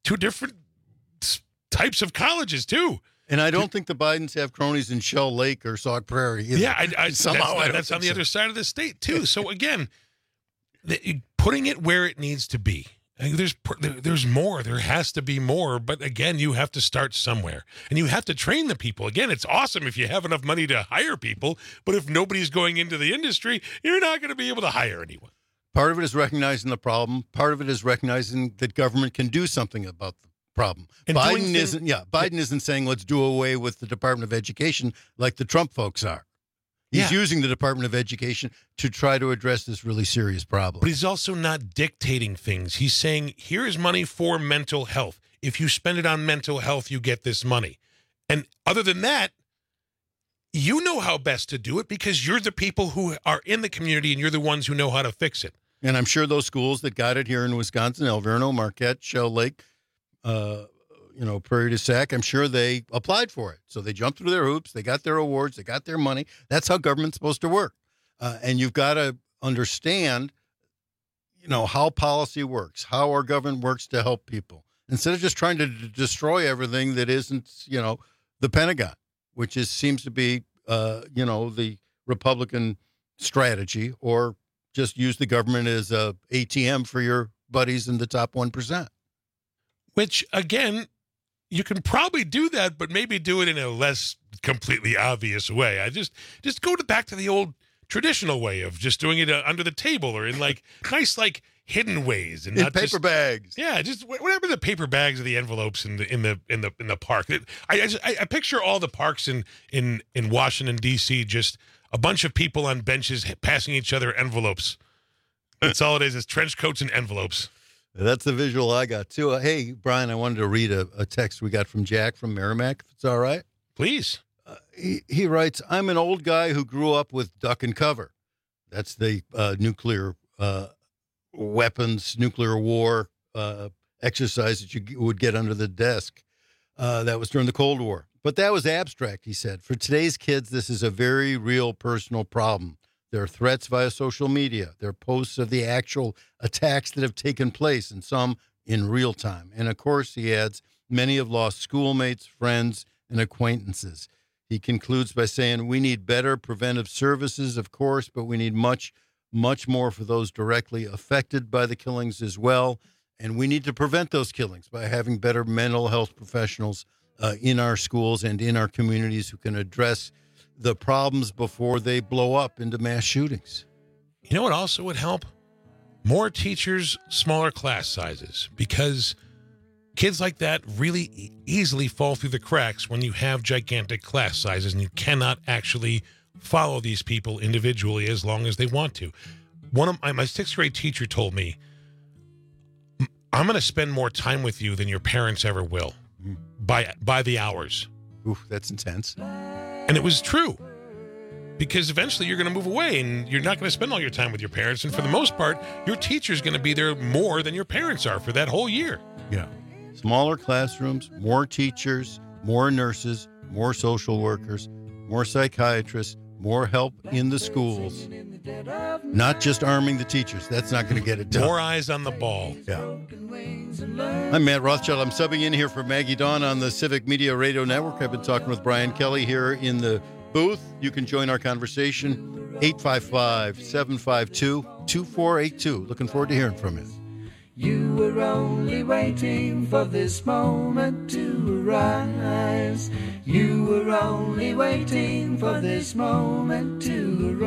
types of colleges, too. And I don't think the Bidens have cronies in Shell Lake or Sauk Prairie either. Yeah, somehow that's on the other side of the state, too. So, again, putting it where it needs to be. There's more. There has to be more. But, again, you have to start somewhere. And you have to train the people. Again, it's awesome if you have enough money to hire people. But if nobody's going into the industry, you're not going to be able to hire anyone. Part of it is recognizing the problem. Part of it is recognizing that government can do something about the problem. And Biden isn't saying let's do away with the Department of Education like the Trump folks are. He's using the Department of Education to try to address this really serious problem. But he's also not dictating things. He's saying, here is money for mental health. If you spend it on mental health, you get this money. And other than that, you know how best to do it because you're the people who are in the community and you're the ones who know how to fix it. And I'm sure those schools that got it here in Wisconsin, Alverno, Marquette, Shell Lake, Prairie du Sac, I'm sure they applied for it. So they jumped through their hoops. They got their awards. They got their money. That's how government's supposed to work. And you've got to understand, how policy works, how our government works to help people. Instead of just trying to destroy everything that isn't, the Pentagon, which seems to be, the Republican strategy, or just use the government as a ATM for your buddies in the top 1%. Which, again, you can probably do that, but maybe do it in a less completely obvious way. I just go back to the old traditional way of just doing it under the table or in nice hidden ways and in not paper just, bags. Yeah, just whatever the paper bags or the envelopes in the park. I picture all the parks in Washington D.C. just a bunch of people on benches passing each other envelopes. That's all it is. It's trench coats and envelopes. That's the visual I got, too. Hey, Brian, I wanted to read a text we got from Jack from Merrimack, if it's all right. Please. He writes, I'm an old guy who grew up with duck and cover. That's the nuclear weapons, nuclear war exercise that you would get under the desk. That was during the Cold War. But that was abstract, he said. For today's kids, this is a very real personal problem. There are threats via social media. There are posts of the actual attacks that have taken place, and some in real time. And, of course, he adds, many have lost schoolmates, friends, and acquaintances. He concludes by saying, we need better preventive services, of course, but we need much, much more for those directly affected by the killings as well. And we need to prevent those killings by having better mental health professionals in our schools and in our communities who can address the problems before they blow up into mass shootings. You know what also would help? More teachers, smaller class sizes, because kids like that really easily fall through the cracks when you have gigantic class sizes and you cannot actually follow these people individually as long as they want to. One of my sixth grade teacher told me, I'm going to spend more time with you than your parents ever will by the hours. Ooh, that's intense. And it was true, because eventually you're going to move away and you're not going to spend all your time with your parents. And for the most part, your teacher's going to be there more than your parents are for that whole year. Yeah. Smaller classrooms, more teachers, more nurses, more social workers, more psychiatrists, more help in the schools. Not just arming the teachers. That's not going to get it done. More eyes on the ball. Yeah. I'm Matt Rothschild. I'm subbing in here for Maggie Dawn on the Civic Media Radio Network. I've been talking with Brian Kelly here in the booth. You can join our conversation, 855-752-2482. Looking forward to hearing from you. You were only waiting for this moment to arise. You were only waiting for this moment to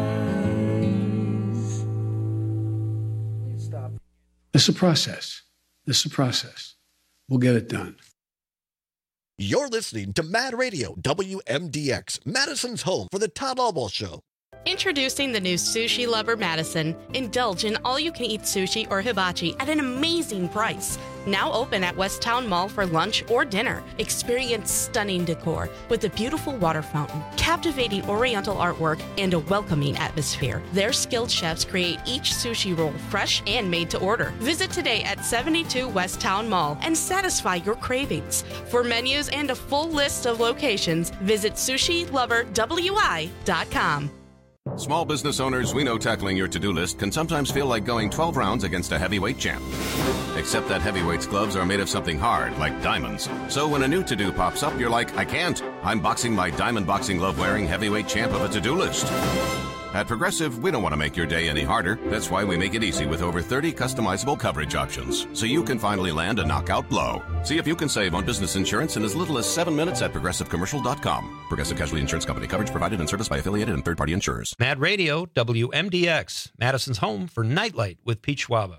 arise. Stop. It's a process. We'll get it done. You're listening to Mad Radio, WMDX, Madison's home for the Todd Albaugh Show. Introducing the new Sushi Lover Madison. Indulge in all-you-can-eat sushi or hibachi at an amazing price. Now open at West Town Mall for lunch or dinner. Experience stunning decor with a beautiful water fountain, captivating oriental artwork, and a welcoming atmosphere. Their skilled chefs create each sushi roll fresh and made to order. Visit today at 72 West Town Mall and satisfy your cravings. For menus and a full list of locations, visit sushiloverwi.com. Small business owners, we know tackling your to-do list can sometimes feel like going 12 rounds against a heavyweight champ. Except that heavyweight's gloves are made of something hard, like diamonds. So when a new to-do pops up, you're like, I can't. I'm boxing my diamond boxing glove-wearing heavyweight champ of a to-do list. At Progressive, we don't want to make your day any harder. That's why we make it easy with over 30 customizable coverage options, so you can finally land a knockout blow. See if you can save on business insurance in as little as 7 minutes at ProgressiveCommercial.com. Progressive Casualty Insurance Company. Coverage provided and serviced by affiliated and third-party insurers. Mad Radio, WMDX, Madison's home for Nightlight with Pete Schwaba.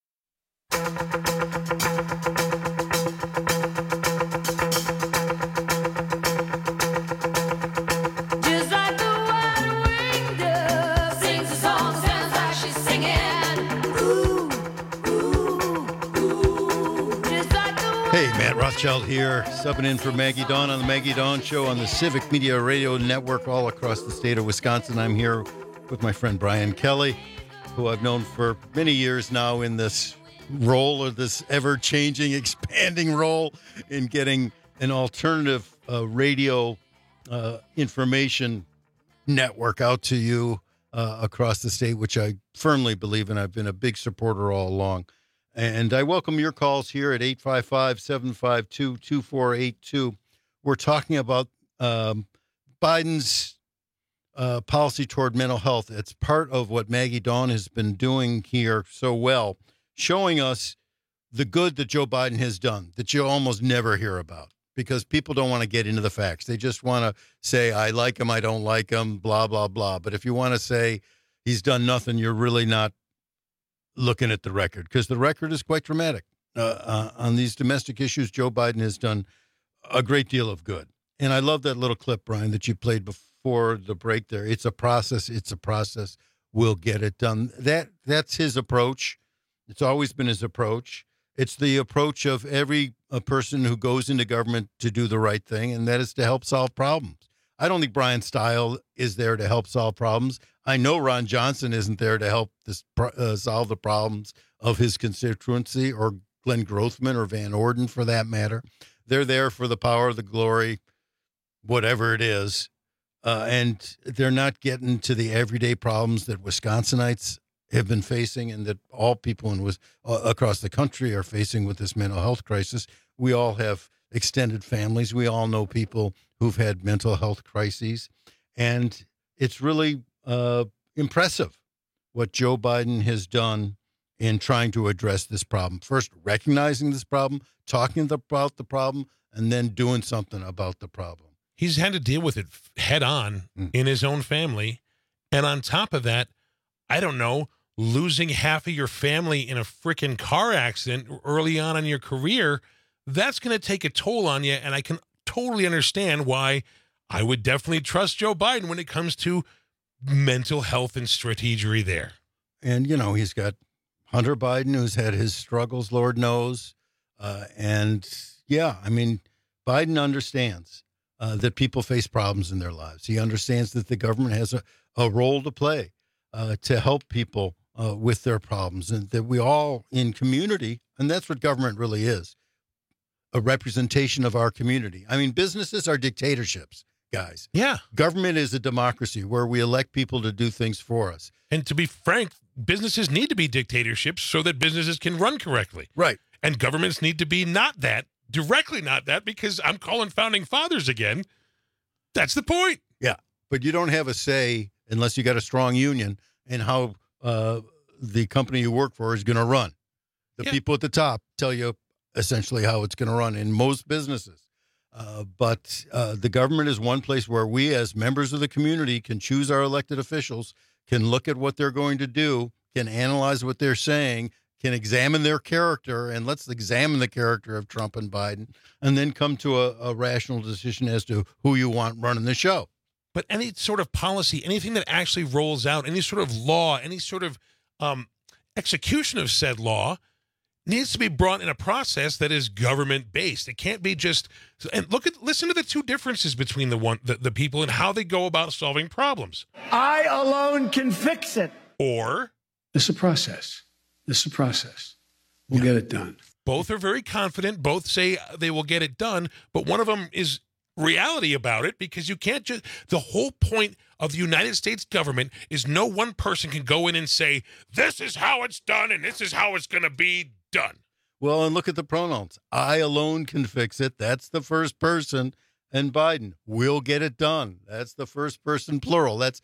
Hey, Matt Rothschild here, subbing in for Maggie Dawn on the Maggie Dawn Show on the Civic Media Radio Network all across the state of Wisconsin. I'm here with my friend Brian Kelly, who I've known for many years now in this role, or this ever-changing, expanding role in getting an alternative radio information network out to you across the state, which I firmly believe in. I've been a big supporter all along. And I welcome your calls here at 855-752-2482. We're talking about Biden's policy toward mental health. It's part of what Maggie Dawn has been doing here so well, showing us the good that Joe Biden has done that you almost never hear about, because people don't want to get into the facts. They just want to say, I like him, I don't like him, blah, blah, blah. But if you want to say he's done nothing, you're really not looking at the record, because the record is quite dramatic. On these domestic issues, Joe Biden has done a great deal of good. And I love that little clip, Brian, that you played before the break there. It's a process. It's a process. We'll get it done. That's his approach. It's always been his approach. It's the approach of every person who goes into government to do the right thing, and that is to help solve problems. I don't think Brian Stile is there to help solve problems. I know Ron Johnson isn't there to help solve the problems of his constituency, or Glenn Grothman or Van Orden for that matter. They're there for the power, the glory, whatever it is. And they're not getting to the everyday problems that Wisconsinites have been facing, and that all people across the country are facing with this mental health crisis. We all have extended families. We all know people who've had mental health crises. And it's really impressive what Joe Biden has done in trying to address this problem. First, recognizing this problem, talking about the problem, and then doing something about the problem. He's had to deal with it head on in his own family. And on top of that, I don't know, losing half of your family in a freaking car accident early on in your career, that's going to take a toll on you. And I can totally understand why I would definitely trust Joe Biden when it comes to mental health and strategy there. And, you know, he's got Hunter Biden, who's had his struggles, Lord knows. And, yeah, I mean, Biden understands that people face problems in their lives. He understands that the government has a role to play to help people with their problems, and that we all in community, and that's what government really is, a representation of our community. I mean, businesses are dictatorships, guys. Yeah. Government is a democracy where we elect people to do things for us. And to be frank, businesses need to be dictatorships so that businesses can run correctly. Right. And governments need to be not that, directly not that, because I'm calling founding fathers again. That's the point. Yeah. But you don't have a say unless you got a strong union in how the company you work for is going to run. The people at the top tell you essentially how it's going to run in most businesses. But the government is one place where we as members of the community can choose our elected officials, can look at what they're going to do, can analyze what they're saying, can examine their character, and let's examine the character of Trump and Biden, and then come to a rational decision as to who you want running the show. But any sort of policy, anything that actually rolls out, any sort of law, any sort of execution of said law needs to be brought in a process that is government-based. It can't be just, and listen to the two differences between the people and how they go about solving problems. I alone can fix it. Or It's a process. It's a process. We'll get it done. both are very confident, both say they will get it done, but one of them is reality about it, because you can't just, the whole point of the United States government is no one person can go in and say, this is how it's done and this is how it's going to be done. Well, and look at the pronouns. I alone can fix it. That's the first person. And Biden will get it done. That's the first person plural. That's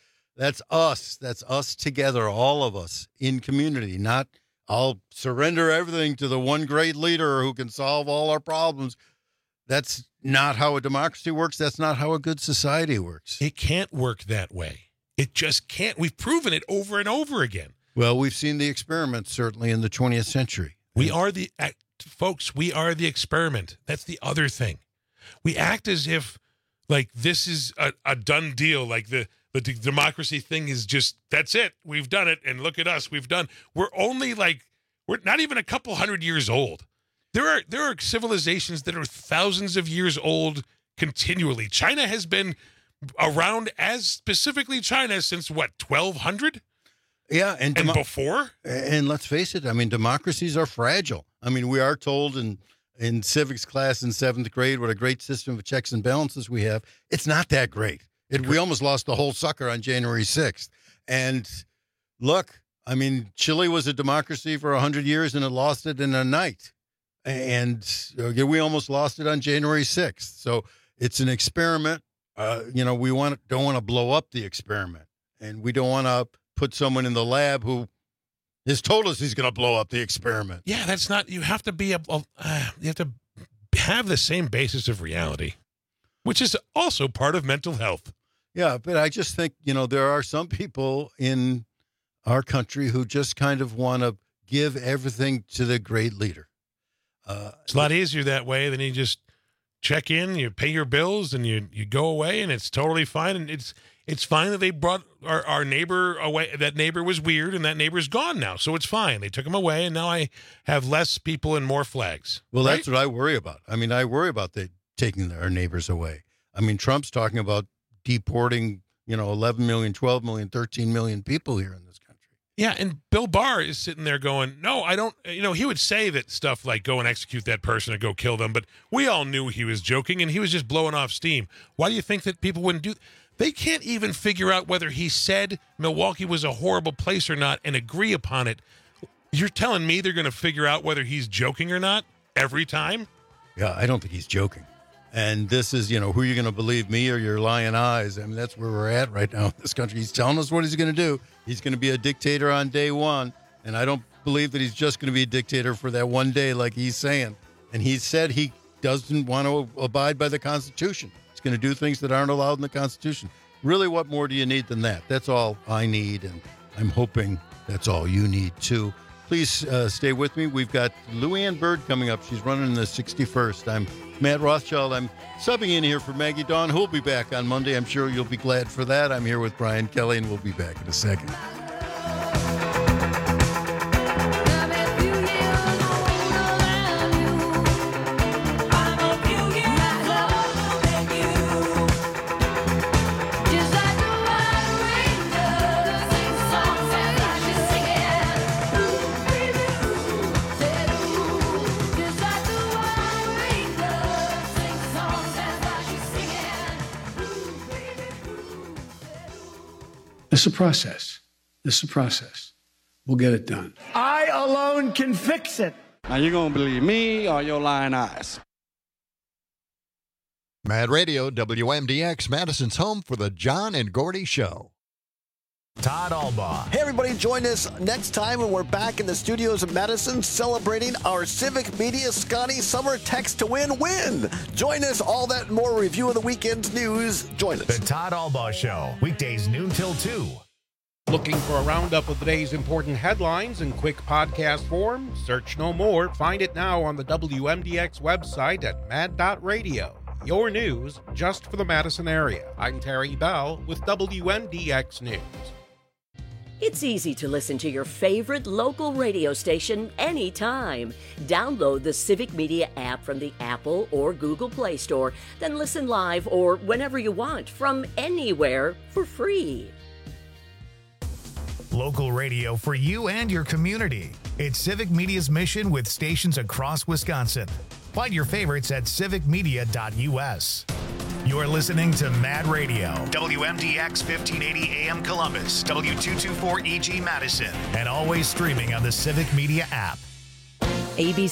us. That's us together, all of us in community. Not I'll surrender everything to the one great leader who can solve all our problems. That's not how a democracy works. That's not how a good society works. It can't work that way. It just can't. We've proven it over and over again. Well, we've seen the experiment, certainly, in the 20th century. We are the, folks, we are the experiment. That's the other thing. We act as if, like, this is a done deal. Like, the democracy thing is just, that's it. We've done it, and look at us. We're only, like, we're not even a couple hundred years old. There are civilizations that are thousands of years old continually. China has been around, as specifically China, since what, 1200? Yeah, and before? And let's face it, I mean, democracies are fragile. I mean, we are told in civics class in 7th grade what a great system of checks and balances we have. It's not that great. We almost lost the whole sucker on January 6th. And look, I mean, Chile was a democracy for 100 years and it lost it in a night. And we almost lost it on January 6th. So it's an experiment. We don't want to blow up the experiment. And we don't want to put someone in the lab who has told us he's going to blow up the experiment. Yeah, that's not, you have to be, you have to have the same basis of reality, which is also part of mental health. Yeah, but I just think, there are some people in our country who just kind of want to give everything to the great leader. It's a lot easier that way than you just check in, you pay your bills, and you go away, and it's totally fine. And it's fine that they brought our neighbor away. That neighbor was weird, and that neighbor's gone now, so it's fine. They took him away, and now I have less people and more flags. Well, right? That's what I worry about. I mean, I worry about taking our neighbors away. I mean, Trump's talking about deporting, 11 million, 12 million, 13 million people here in this country. Yeah, and Bill Barr is sitting there going, no, I don't, he would say that stuff like go and execute that person or go kill them, but we all knew he was joking and he was just blowing off steam. Why do you think that people wouldn't do? They can't even figure out whether he said Milwaukee was a horrible place or not and agree upon it. You're telling me they're going to figure out whether he's joking or not every time? Yeah, I don't think he's joking. And this is, who are you going to believe, me or your lying eyes? I mean, that's where we're at right now in this country. He's telling us what he's going to do. He's going to be a dictator on day one. And I don't believe that he's just going to be a dictator for that one day like he's saying. And he said he doesn't want to abide by the Constitution. He's going to do things that aren't allowed in the Constitution. Really, what more do you need than that? That's all I need. And I'm hoping that's all you need, too. Please stay with me. We've got Luann Bird coming up. She's running in the 61st. I'm Matt Rothschild. I'm subbing in here for Maggie Dawn, who'll be back on Monday. I'm sure you'll be glad for that. I'm here with Brian Kelly, and we'll be back in a second. It's a process. It's a process. We'll get it done. I alone can fix it. Now, you going to believe me or your lying eyes? Mad Radio, WMDX, Madison's home for the John and Gordy Show. Todd Albaugh. Hey, everybody, join us next time when we're back in the studios of Madison celebrating our Civic Media Scotty Summer Text to Win. Join us, all that and more review of the weekend's news. Join us. The Todd Albaugh Show, weekdays noon till 2. Looking for a roundup of the day's important headlines in quick podcast form? Search no more. Find it now on the WMDX website at mad.radio. Your news just for the Madison area. I'm Terry Bell with WMDX News. It's easy to listen to your favorite local radio station anytime. Download the Civic Media app from the Apple or Google Play Store, then listen live or whenever you want from anywhere for free. Local radio for you and your community. It's Civic Media's mission with stations across Wisconsin. Find your favorites at civicmedia.us. You're listening to Mad Radio, WMDX 1580 AM Columbus, W224 EG Madison, and always streaming on the Civic Media app. ABC